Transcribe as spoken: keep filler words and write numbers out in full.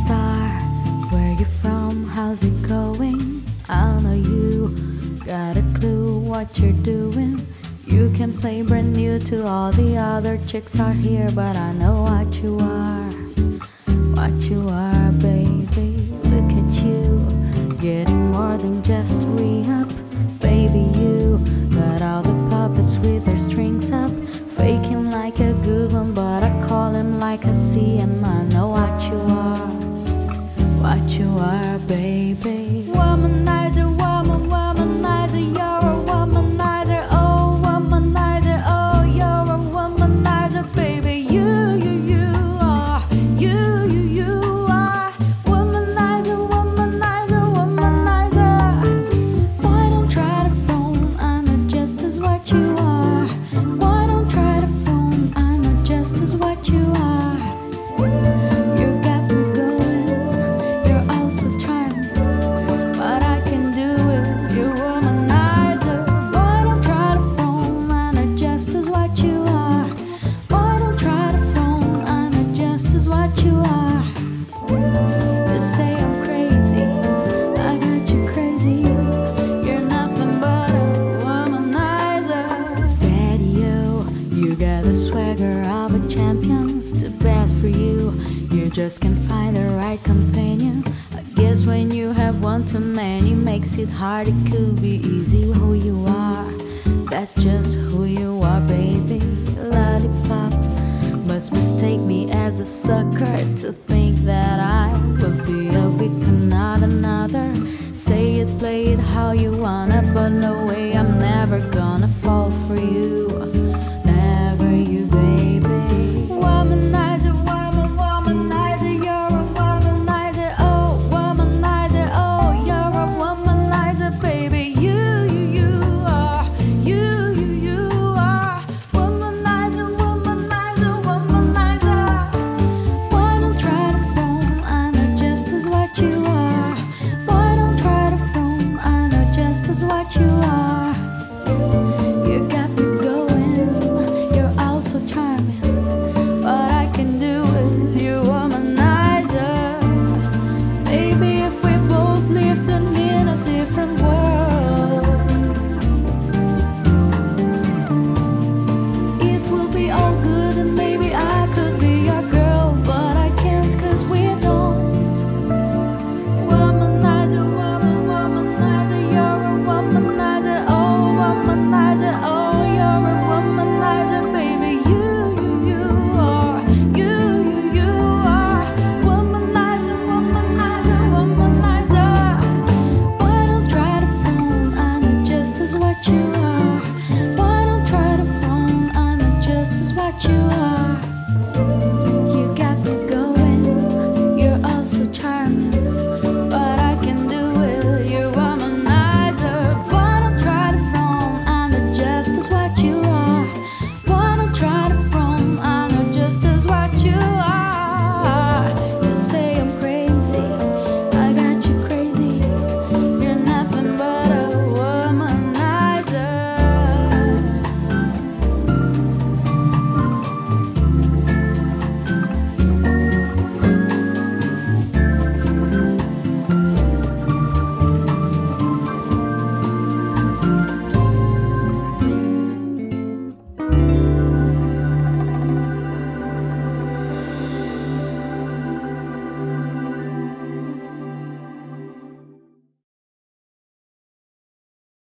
star. Where you from? How's it going? I know you got a clue what you're doing. You can play brand new to all the other chicks are here, but I know what you are, what you are, baby. Look at you, getting more than just re-up. Baby, you got all the puppets with their strings up, faking like a good one, but I call him like I see him. I know what you are, what you are, baby. Womanizer, woman, womanizer, you're a womanizer. Oh, womanizer, oh, you're a womanizer, baby. You, you, you are, you, you, you are. Womanizer, womanizer, womanizer. Boy, don't try to phone, I know just as what you are. Boy, don't try to phone, I know just as what you are. You got me going, you're all so charming, but I can do it, you're womanizer. Boy, don't try to phone, I know just as what you are. Boy, don't try to phone, I know just as what you are. You say I'm crazy, I got you crazy. You're nothing but a womanizer. Daddy-o, you got the swagger of a champion. It's too bad for you, you just can't find the right companion. I guess when you have one too many makes it hard. It could be easy who you are, that's just who you are, baby. Lollipop must mistake me as a sucker to think that I